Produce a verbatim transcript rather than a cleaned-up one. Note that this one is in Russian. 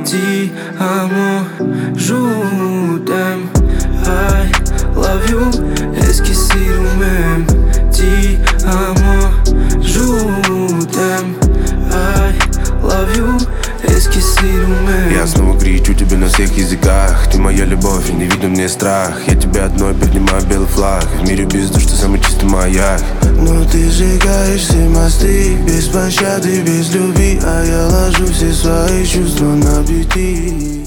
Ti amo, je t'aime. I love you, esquecido mesmo. Ti amo, je t'aime. I love you, esquecido mesmo. Я снова кричу тебе на всех языках. Ты моя любовь, и не видно мне страх. Я тебя одной поднимаю белый флаг. В мире бездуш, ты самый чистый маяк. Но ты сжигаешь все мосты, без пощады, без любви. А я ложу все свои чувства на бити.